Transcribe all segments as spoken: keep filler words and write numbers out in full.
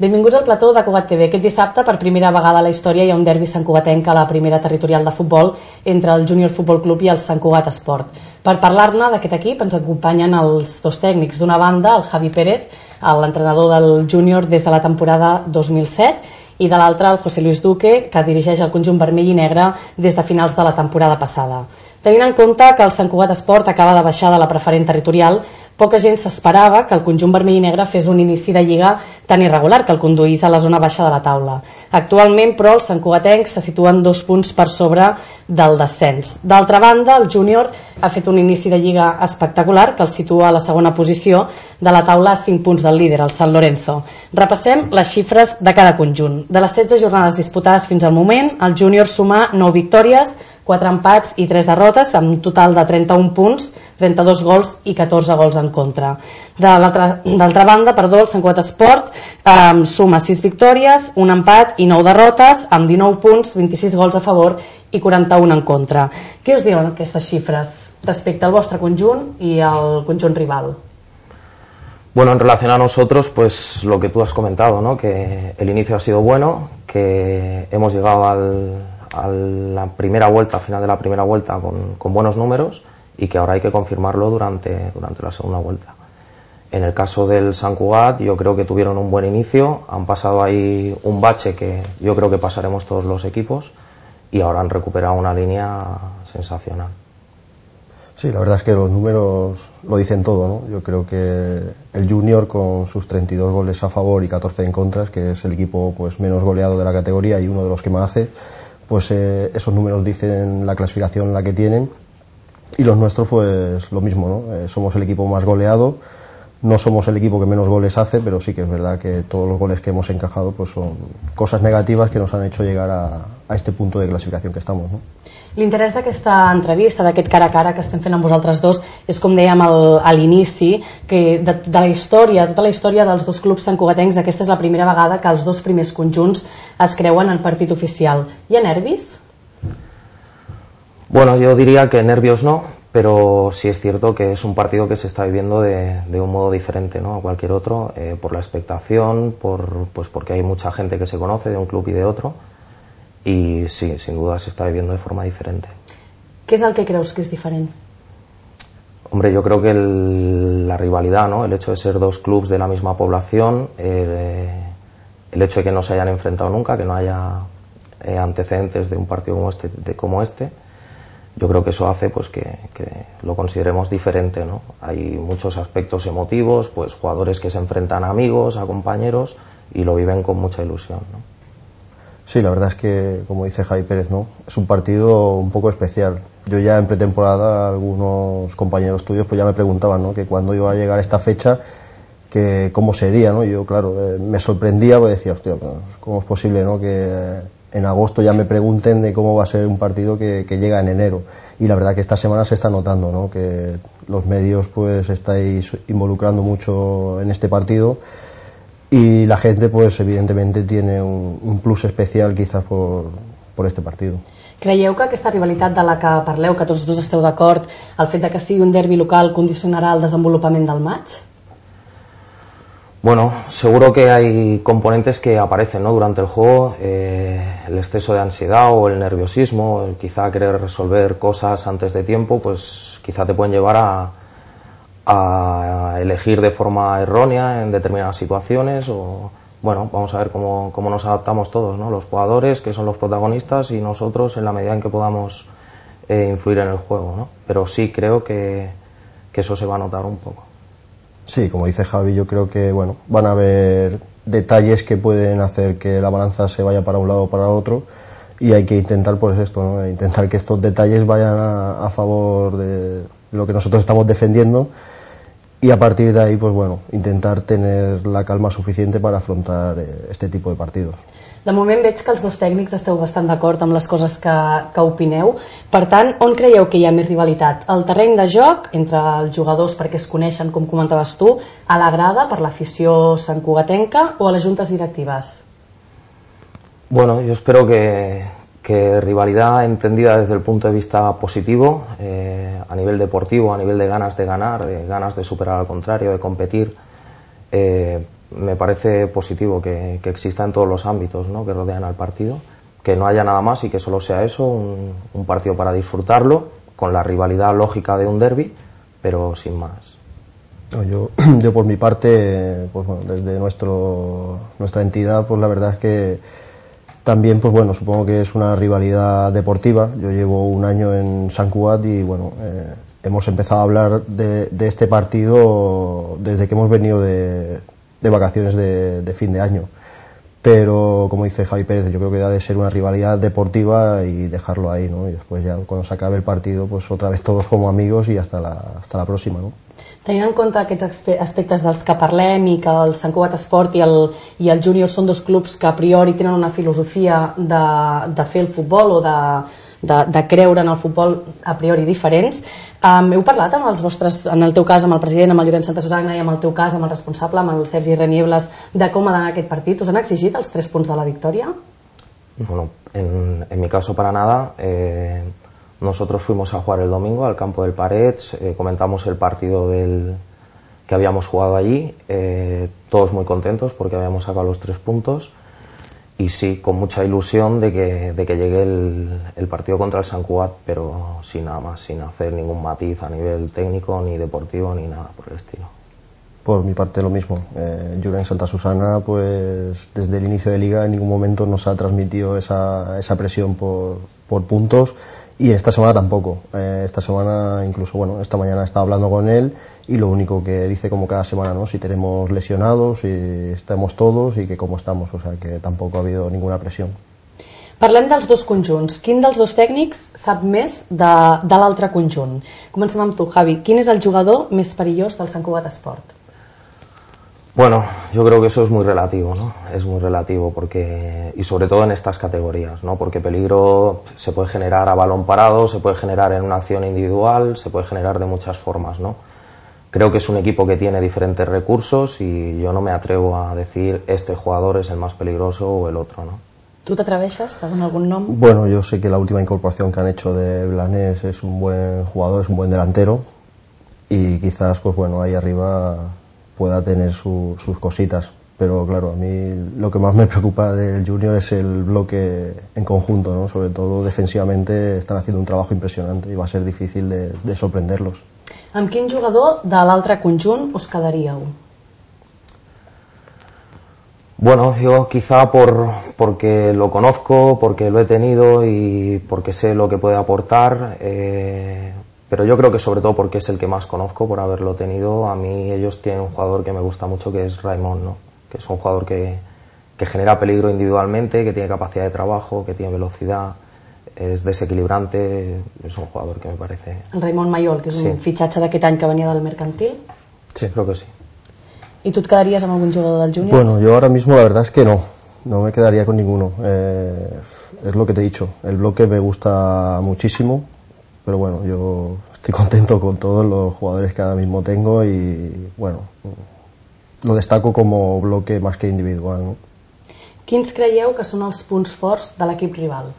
Benvinguts al plató de Cugat T V. Aquest dissabte, per primera vegada a la història, hi ha un derbi santcugatenc a la primera territorial de futbol entre el Júnior Futbol Club i el Sant Cugat Esport. Per parlar-ne d'aquest equip ens acompanyen els dos tècnics. D'una banda, el Javi Pérez, l'entrenador del Júnior des de la temporada dos mil set, i de l'altra, el José Luis Duque, que dirigeix el conjunt vermell i negre des de finals de la temporada passada. Tenint en compte que el Sant Cugat Esport acaba de baixar de la preferent territorial, poca gent s'esperava que el conjunt vermell i negre fes un inici de lliga tan irregular que el conduís a la zona baixa de la taula. Actualment, però, els santcugatencs se situen dos punts per sobre del descens. D'altra banda, el Júnior ha fet un inici de lliga espectacular que el situa a la segona posició de la taula a cinc punts del líder, el San Lorenzo. Repassem les xifres de cada conjunt. De les setze jornades disputades fins al moment, el Júnior suma nou victòries, quatre empats i tres derrotes, amb un total de trenta-un punts, trenta-dos gols i catorze gols en contra. D'altra banda, perdó, el Sant Cugat Esports eh, suma sis victòries, un empat i nou derrotes, amb dinou punts, vint-i-sis gols a favor i quaranta-un en contra. Què us diuen aquestes xifres respecte al vostre conjunt i al conjunt rival? Bueno, en relación a nosotros, pues lo que tú has comentado, ¿no? Que el inicio ha sido bueno, que hemos llegado al, a la primera vuelta, al final de la primera vuelta, con, con buenos números y que ahora hay que confirmarlo durante, durante la segunda vuelta. En el caso del Sant Cugat, yo creo que tuvieron un buen inicio, han pasado ahí un bache que yo creo que pasaremos todos los equipos y ahora han recuperado una línea sensacional. Sí, la verdad es que los números lo dicen todo, ¿no? Yo creo que el Júnior, con sus treinta y dos goles a favor y catorce en contras, que es el equipo pues menos goleado de la categoría y uno de los que más hace, pues eh, esos números dicen la clasificación en la que tienen, y los nuestros pues lo mismo, ¿no? Eh, somos el equipo más goleado, no somos el equipo que menos goles hace, pero sí que es verdad que todos los goles que hemos encajado pues son cosas negativas que nos han hecho llegar a, a este punto de clasificación que estamos, ¿no? L'interès d'aquesta entrevista, d'aquest cara a cara que estem fent amb vosaltres dos, és, com dèiem al, a l'inici, que de, de la història, tota la història dels dos clubs santcugatencs, aquesta és la primera vegada que els dos primers conjunts es creuen en partit oficial. Hi ha nervis? Bueno, yo diría que nervios no, pero sí es cierto que es un partido que se está viviendo de, de un modo diferente, ¿no?, a cualquier otro, eh, por la expectación, por, pues porque hay mucha gente que se conoce de un club y de otro. Y sí, sin duda se está viviendo de forma diferente. ¿Qué es el que crees que es diferente? Hombre, yo creo que el, la rivalidad, ¿no? El hecho de ser dos clubes de la misma población, el, el hecho de que no se hayan enfrentado nunca, que no haya eh, antecedentes de un partido como este, de, como este, yo creo que eso hace pues que, que lo consideremos diferente, ¿no? Hay muchos aspectos emotivos, pues jugadores que se enfrentan a amigos, a compañeros, y lo viven con mucha ilusión, ¿no? Sí, la verdad es que, como dice Javi Pérez, ¿no?, es un partido un poco especial. Yo ya en pretemporada, algunos compañeros tuyos pues ya me preguntaban, ¿no?, que cuándo iba a llegar esta fecha, que cómo sería, ¿no? Yo, claro, eh, me sorprendía porque decía, hostia, pues, ¿cómo es posible, ¿no?, que en agosto ya me pregunten de cómo va a ser un partido que, que llega en enero? Y la verdad que esta semana se está notando, ¿no?, que los medios pues estáis involucrando mucho en este partido. Y la gente, pues evidentemente, tiene un, un plus especial quizás por, por este partido. Creieu que aquesta rivalitat de la que parleu, que tots dos esteu d'acord, el fet de que sigui un derbi local condicionarà el desenvolupament del match? Bueno, seguro que hay componentes que aparecen, ¿no?, durante el juego, eh, el exceso de ansiedad o el nerviosismo, el quizá querer resolver cosas antes de tiempo, pues quizá te pueden llevar a a elegir de forma errónea en determinadas situaciones. O bueno, vamos a ver cómo, cómo nos adaptamos todos, ¿no?, los jugadores, que son los protagonistas, y nosotros en la medida en que podamos eh, influir en el juego, ¿no? Pero sí creo que, que eso se va a notar un poco. Sí, como dice Javi, yo creo que bueno, van a haber detalles que pueden hacer que la balanza se vaya para un lado o para otro, y hay que intentar pues esto, ¿no?, intentar que estos detalles vayan a, a favor de lo que nosotros estamos defendiendo, y a partir de ahí pues bueno, intentar tener la calma suficiente para afrontar eh, este tipo de partidos. De moment veig que els dos tècnics esteu bastant d'acord amb les coses que, que opineu. Per tant, on creieu que hi ha més rivalitat? El terreny de joc, entre els jugadors perquè es coneixen, com comentaves tu, a la grada per l'afició santcugatenca, o a les juntes directives? Bueno, yo espero que, que rivalidad entendida desde el punto de vista positivo, eh, a nivel deportivo, a nivel de ganas de ganar, de ganas de superar al contrario, de competir, eh, me parece positivo que, que exista en todos los ámbitos, ¿no?, que rodean al partido, que no haya nada más y que solo sea eso, un, un partido para disfrutarlo, con la rivalidad lógica de un derbi, pero sin más. Yo, yo por mi parte, pues bueno, desde nuestro, nuestra entidad, pues la verdad es que también, pues bueno, supongo que es una rivalidad deportiva. Yo llevo un año en Sant Cugat y bueno, eh, hemos empezado a hablar de, de este partido desde que hemos venido de, de vacaciones de, de fin de año. Pero como dice Javi Pérez, yo creo que ha de ser una rivalidad deportiva y dejarlo ahí, ¿no? Y después ya cuando se acabe el partido, pues otra vez todos como amigos y hasta la, hasta la próxima, ¿no? Tenint en compte aquests aspectes dels que parlem i que el Sant Cugat Esport i el, i el Júnior són dos clubs que a priori tenen una filosofia de, de fer el futbol o de, de, de creure en el futbol a priori diferents, um, heu parlat amb els vostres, en el teu cas amb el president, amb el Llorenç Santa Susanna, i en el teu cas amb el responsable, amb el Sergi Reniebles, de com ha d'anar aquest partit? Us han exigit els tres punts de la victòria? Bueno, en, en mi caso para nada. eh... Nosotros fuimos a jugar el domingo al campo del Parets, eh, comentamos el partido del, que habíamos jugado allí, eh, todos muy contentos porque habíamos sacado los tres puntos y sí, con mucha ilusión de que, de que llegue el, el partido contra el Sant Cugat, pero sin nada más, sin hacer ningún matiz a nivel técnico, ni deportivo, ni nada por el estilo. Por mi parte lo mismo. Eh, Llorenç Santa Susanna, pues desde el inicio de liga en ningún momento nos ha transmitido esa, esa presión por, por puntos. Y esta semana tampoco. Eh, esta semana, incluso, bueno, esta mañana he estado hablando con él y lo único que dice como cada semana, ¿no? Si tenemos lesionados, si estamos todos y que cómo estamos. O sea que tampoco ha habido ninguna presión. Parlem dels dos conjunts. Quin dels dos tècnics sap més de, de l'altre conjunt? Comencem amb tu, Javi. Quin és el jugador més perillós del Sant Cugat Esport? Bueno, yo creo que eso es muy relativo, ¿no? Es muy relativo porque, y sobre todo en estas categorías, ¿no? Porque peligro se puede generar a balón parado, se puede generar en una acción individual, se puede generar de muchas formas, ¿no? Creo que es un equipo que tiene diferentes recursos y yo no me atrevo a decir este jugador es el más peligroso o el otro, ¿no? ¿Tú te atreveixes con algún nombre? Bueno, yo sé que la última incorporación que han hecho de Blanes es un buen jugador, es un buen delantero y quizás, pues bueno, ahí arriba pueda tener su, sus cositas, pero claro, a mí lo que más me preocupa del Júnior es el bloque en conjunto, ¿no? Sobre todo defensivamente están haciendo un trabajo impresionante y va a ser difícil de, de sorprenderlos. Amb quin jugador de l'altre conjunt us quedaríeu? Bueno, yo quizá por, porque lo conozco, porque lo he tenido y porque sé lo que puede aportar, eh, pero yo creo que sobre todo porque es el que más conozco por haberlo tenido. A mí ellos tienen un jugador que me gusta mucho, que es Raimon, ¿no? Que es un jugador que, que genera peligro individualmente, que tiene capacidad de trabajo, que tiene velocidad, es desequilibrante, es un jugador que me parece... El Raimon Mayol, que és sí. un fitxatge d'aquest any que venia del mercantil. Sí, creo que sí. ¿Y tú te quedarías amb algún jugador del Júnior? Bueno, yo ahora mismo la verdad es que no, no me quedaría con ninguno. Eh, es lo que te he dicho, el bloque me gusta muchísimo, pero bueno, yo estoy contento con todos los jugadores que ahora mismo tengo y bueno, lo destaco como bloque más que individual, ¿no? Quins creieu que són els punts forts de l'equip rival?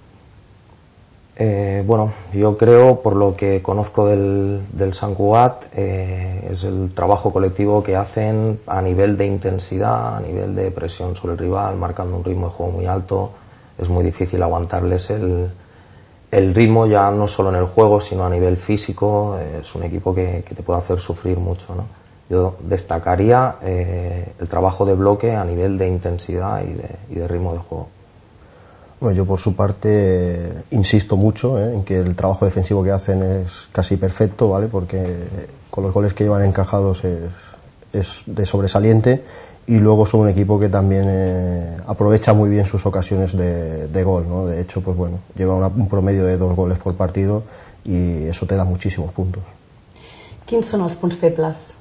Eh, bueno, yo creo, por lo que conozco del, del Sant Cugat, eh, es el trabajo colectivo que hacen a nivel de intensidad, a nivel de presión sobre el rival, marcando un ritmo de juego muy alto. Es muy difícil aguantarles el, el ritmo, ya no solo en el juego, sino a nivel físico. Es un equipo que, que te puede hacer sufrir mucho, ¿no? Yo destacaría eh, el trabajo de bloque a nivel de intensidad y de, y de ritmo de juego. Bueno, yo por su parte eh, insisto mucho eh, en que el trabajo defensivo que hacen es casi perfecto, ¿vale? Porque con los goles que llevan encajados es, es de sobresaliente y luego son un equipo que también eh, aprovecha muy bien sus ocasiones de, de gol, ¿no? De hecho, pues bueno, lleva una, un promedio de dos goles por partido y eso te da muchísimos puntos. Quins són els punts febles?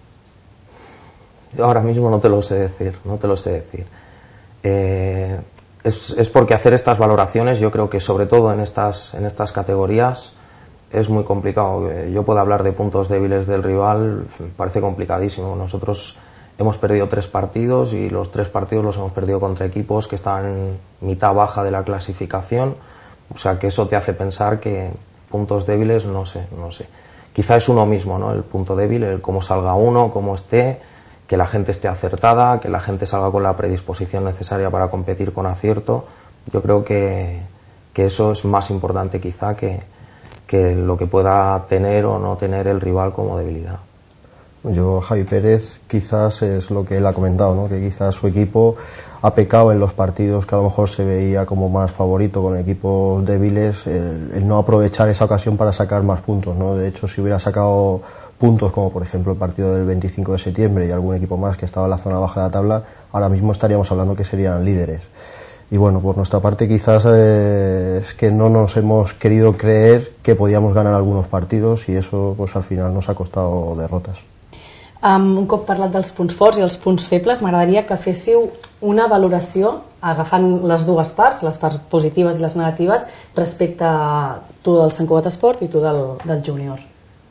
Yo ahora mismo no te lo sé decir, no te lo sé decir. Eh, es, es porque hacer estas valoraciones, yo creo que sobre todo en estas, en estas categorías es muy complicado. Yo puedo hablar de puntos débiles del rival, parece complicadísimo. Nosotros hemos perdido tres partidos y los tres partidos los hemos perdido contra equipos que están en mitad baja de la clasificación, o sea que eso te hace pensar que puntos débiles, no sé, no sé. Quizá es uno mismo, ¿no? El punto débil, el cómo salga uno, cómo esté, que la gente esté acertada, que la gente salga con la predisposición necesaria para competir con acierto. Yo creo que, que eso es más importante quizá que, que lo que pueda tener o no tener el rival como debilidad. Yo, Javi Pérez, quizás es lo que él ha comentado, ¿no? Que quizás su equipo ha pecado en los partidos que a lo mejor se veía como más favorito con equipos débiles, el, el no aprovechar esa ocasión para sacar más puntos, ¿no? De hecho, si hubiera sacado puntos como por ejemplo el partido del veinticinco de septiembre y algún equipo más que estaba en la zona baja de la tabla, ahora mismo estaríamos hablando que serían líderes. Y bueno, por nuestra parte quizás eh, es que no nos hemos querido creer que podíamos ganar algunos partidos y eso pues al final nos ha costado derrotas. Um, un cop parlat dels punts forts i els punts febles, m'agradaria que féssiu una valoració agafant les dues parts, les parts positives i les negatives, respecte a tu del Sant Cugat Esport i tu del, del júnior.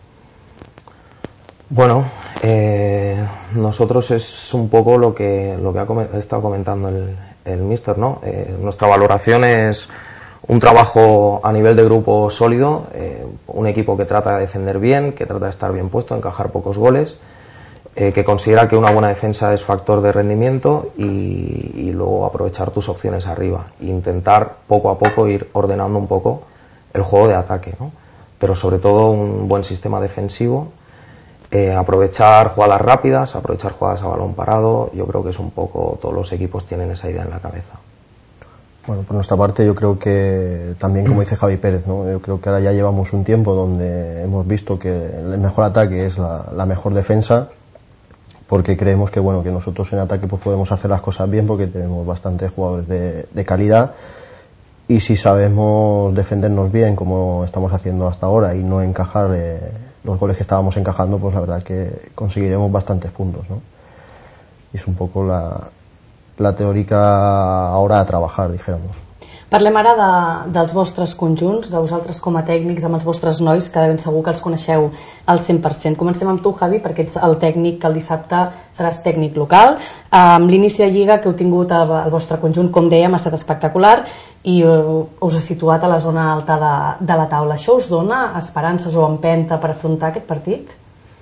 Bueno, eh, nosotros es un poco lo que, lo que ha estado comentando el, el míster, ¿no? Eh, nuestra valoración es un trabajo a nivel de grupo sólido, eh, un equipo que trata de defender bien, que trata de estar bien puesto, encajar pocos goles, eh, que considera que una buena defensa es factor de rendimiento y, y luego aprovechar tus opciones arriba e intentar poco a poco ir ordenando un poco el juego de ataque, ¿no? Pero sobre todo un buen sistema defensivo. Eh, aprovechar jugadas rápidas, aprovechar jugadas a balón parado, yo creo que es un poco, todos los equipos tienen esa idea en la cabeza. Bueno, por nuestra parte yo creo que también, como dice Javi Pérez, ¿no? Yo creo que ahora ya llevamos un tiempo donde hemos visto que el mejor ataque es la, la mejor defensa, porque creemos que bueno, que nosotros en ataque pues podemos hacer las cosas bien porque tenemos bastantes jugadores de, de calidad. Y si sabemos defendernos bien como estamos haciendo hasta ahora y no encajar eh, los goles que estábamos encajando, pues la verdad es que conseguiremos bastantes puntos, ¿no? Y es un poco la, la teòrica hora a trabajar, dijéramos. Parlem ara de, dels vostres conjunts, de vosaltres com a tècnics, amb els vostres nois, que de ben segur que els coneixeu al cent per cent. Comencem amb tu, Javi, perquè ets el tècnic que el dissabte seràs tècnic local. Amb l'inici de Lliga que heu tingut el vostre conjunt, com dèiem, ha estat espectacular i us ha situat a la zona alta de, de la taula. Això us dona esperances o empenta per afrontar aquest partit?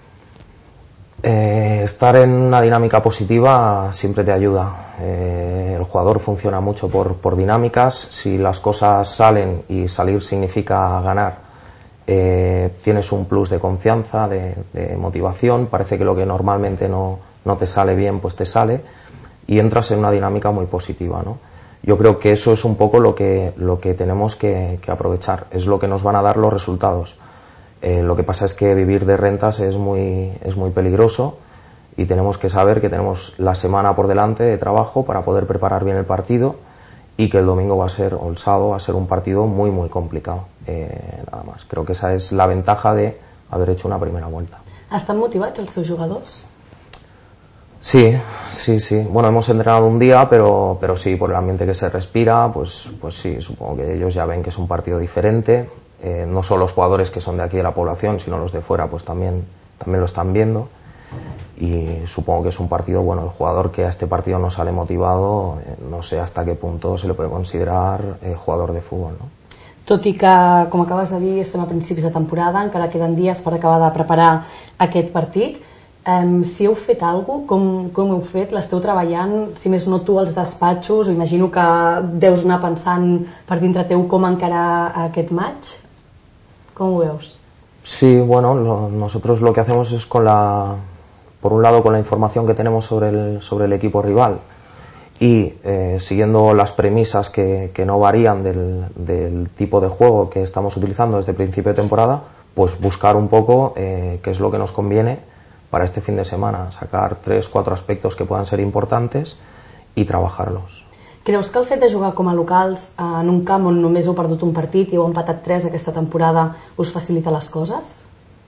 Eh, estar en una dinámica positiva siempre te ayuda. Eh, el jugador funciona mucho por, por dinámicas. Si las cosas salen y salir significa ganar, eh, tienes un plus de confianza, de, de motivación. Parece que lo que normalmente no, no te sale bien, pues te sale y entras en una dinámica muy positiva, ¿no? Yo creo que eso es un poco lo que, lo que tenemos que, que aprovechar. Es lo que nos van a dar los resultados. Eh, lo que pasa es que vivir de rentas es muy, es muy peligroso y tenemos que saber que tenemos la semana por delante de trabajo para poder preparar bien el partido y que el domingo va a ser, o el sábado va a ser un partido muy muy complicado. Eh, nada más, creo que esa es la ventaja de haber hecho una primera vuelta. ¿Estan motivats els teus jugadors? Sí, sí, sí. Bueno, hemos entrenado un día, pero, pero sí, por el ambiente que se respira, pues, pues sí, supongo que ellos ya ven que es un partido diferente. Eh, no solo los jugadores que son de aquí de la población, sino los de fuera, pues también, también lo están viendo. Y supongo que es un partido, bueno, el jugador que a este partido no sale motivado, eh, no sé hasta qué punto se le puede considerar eh, jugador de fútbol, ¿no? Tot i que, com acabes de dir, estem a principis de temporada, encara queden dies per acabar de preparar aquest partit. Um, si heu fet alguna cosa, com, com heu fet? L'esteu treballant? Si més no tu als despatxos, imagino que deus anar pensant per dintre teu com encarar aquest match. ¿Cómo ho veus? Sí, bueno, lo, nosotros lo que hacemos es con la, por un lado con la información que tenemos sobre el, sobre el equipo rival y eh, siguiendo las premisas que, que no varían del, del tipo de juego que estamos utilizando desde el principio de temporada, pues buscar un poco eh, qué es lo que nos conviene para este fin de semana, sacar tres, cuatro aspectos que puedan ser importantes y trabajarlos. Creus que el fet de jugar com a locals en un camp on només heu perdut un partit i heu empatat tres aquesta temporada us facilita les coses?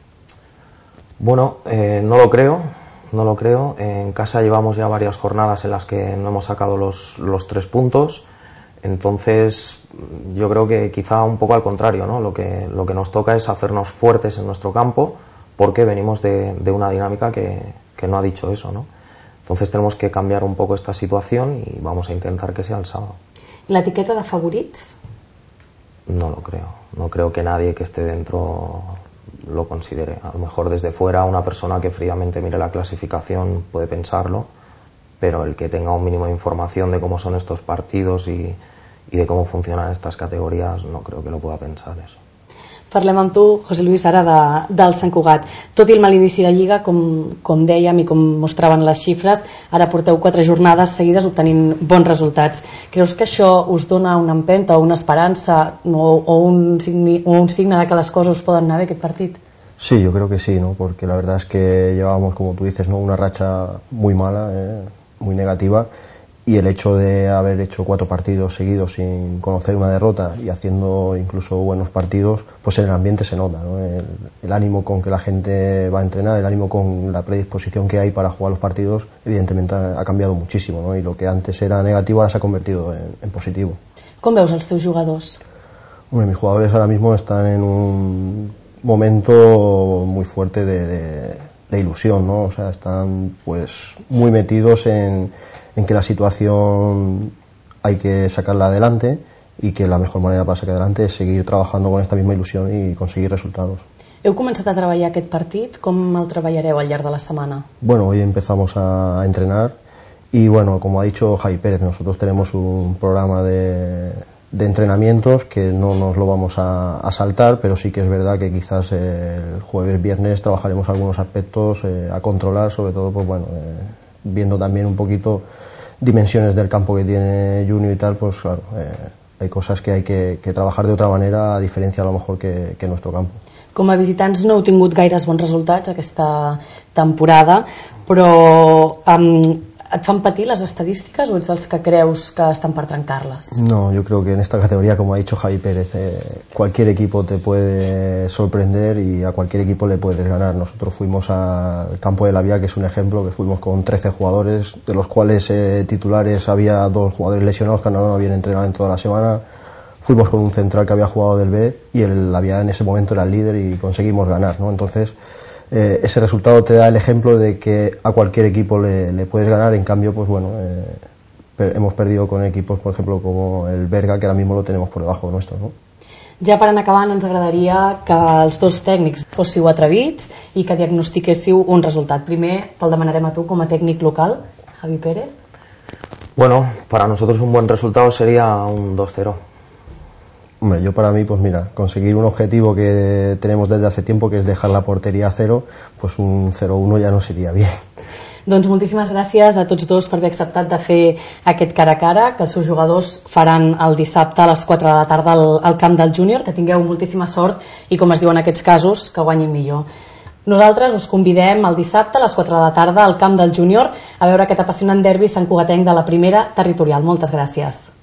Bueno, eh, no lo creo, no lo creo. En casa llevamos ya varias jornadas en las que no hemos sacado los, los tres puntos, entonces yo creo que quizá un poco al contrario, ¿no? Lo que, lo que nos toca es hacernos fuertes en nuestro campo porque venimos de, de una dinámica que, que no ha dicho eso, ¿no? Entonces tenemos que cambiar un poco esta situación y vamos a intentar que sea el sábado. ¿La etiqueta de favorits? No lo creo. No creo que nadie que esté dentro lo considere. A lo mejor desde fuera una persona que fríamente mire la clasificación puede pensarlo, pero el que tenga un mínimo de información de cómo son estos partidos y, y de cómo funcionan estas categorías no creo que lo pueda pensar eso. Parlem amb tu, José Luis, ara de, del Sant Cugat. Tot i el mal inici de Lliga, com, com dèiem i com mostraven les xifres, ara porteu quatre jornades seguides obtenint bons resultats. Creus que això us dona una empenta o una esperança o, o, un, signi, o un signe de que les coses us poden anar bé aquest partit? Sí, yo creo que sí, ¿no? Porque la verdad es que llevábamos, como tú dices, ¿no? una racha muy mala, ¿eh? muy negativa, y el hecho de haber hecho cuatro partidos seguidos sin conocer una derrota y haciendo incluso buenos partidos, pues en el ambiente se nota, ¿no? el, el ánimo con que la gente va a entrenar, el ánimo con la predisposición que hay para jugar los partidos, evidentemente ha, ha cambiado muchísimo, ¿no? Y lo que antes era negativo ahora se ha convertido en, en positivo. Com veus els teus jugadors? Bueno, mis jugadores ahora mismo están en un momento muy fuerte de, de, de ilusión, ¿no? O sea, están pues muy metidos en en que la situación hay que sacarla adelante y que la mejor manera para sacar adelante es seguir trabajando con esta misma ilusión y conseguir resultados. Heu començat a treballar aquest partit, com el treballareu al llarg de la setmana? Bueno, hoy empezamos a entrenar y bueno, como ha dicho Javi Pérez, nosotros tenemos un programa de, de entrenamientos que no nos lo vamos a, a saltar, pero sí que es verdad que quizás el jueves, viernes trabajaremos algunos aspectos eh, a controlar, sobre todo pues bueno, eh, viendo también un poquito dimensiones del campo que tiene Junior y tal, pues claro, eh, hay cosas que hay que, que trabajar de otra manera, a diferencia a lo mejor que, que nuestro campo. Com a visitants no heu tingut gaires bons resultats aquesta temporada, però um, et fan patir les estadístiques o ets dels que creus que estan per trencar-les? No, yo creo que en esta categoría, como ha dicho Javi Pérez, eh, cualquier equipo te puede sorprender y a cualquier equipo le puedes ganar. Nosotros fuimos al campo de la Vía, que es un ejemplo, que fuimos con trece jugadores, de los cuales eh, titulares había dos jugadores lesionados que no habían entrenado en toda la semana. Fuimos con un central que había jugado del B y el la Vía en ese momento era el líder y conseguimos ganar, ¿no? Entonces Eh, ese resultado te da el ejemplo de que a cualquier equipo le, le puedes ganar. En cambio, pues bueno, eh, per, hemos perdido con equipos, por ejemplo, como el Berga, que ahora mismo lo tenemos por debajo nuestro, ¿no? Ja per anar acabant, ens agradaria que els dos tècnics fóssiu atrevits i que diagnostiquéssiu un resultat. Primer te'l demanarem a tu com a tècnic local, Javi Pérez. Bueno, para nosotros un buen resultado sería un dos cero. Hombre, yo para mí, pues mira, conseguir un objetivo que tenemos desde hace tiempo, que es dejar la portería a cero, pues un cero uno ya no sería bien. Doncs moltíssimes gràcies a tots dos per haver acceptat de fer aquest cara a cara, que els seus jugadors faran el dissabte a les quatre de la tarda al, al camp del Júnior. Que tingueu moltíssima sort i, com es diu en aquests casos, que guanyin millor. Nosaltres us convidem el dissabte a les quatre de la tarda al camp del Júnior a veure aquest apassionant derbi santcugatenc de la primera territorial. Moltes gràcies.